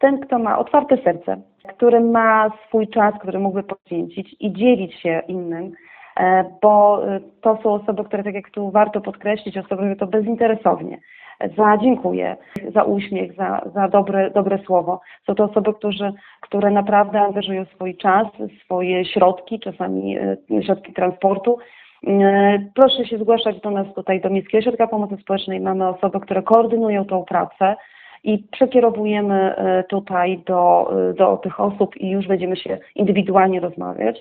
ten, kto ma otwarte serce, który ma swój czas, który mógłby poświęcić i dzielić się innym, bo to są osoby, które, tak jak tu warto podkreślić, osoby, które to bezinteresownie, dziękuję za uśmiech, za dobre słowo. Są to osoby, które naprawdę angażują swój czas, swoje środki, czasami środki transportu. Proszę się zgłaszać do nas tutaj, do Miejskiego Ośrodka Pomocy Społecznej. Mamy osoby, które koordynują tą pracę i przekierowujemy tutaj do tych osób i już będziemy się indywidualnie rozmawiać.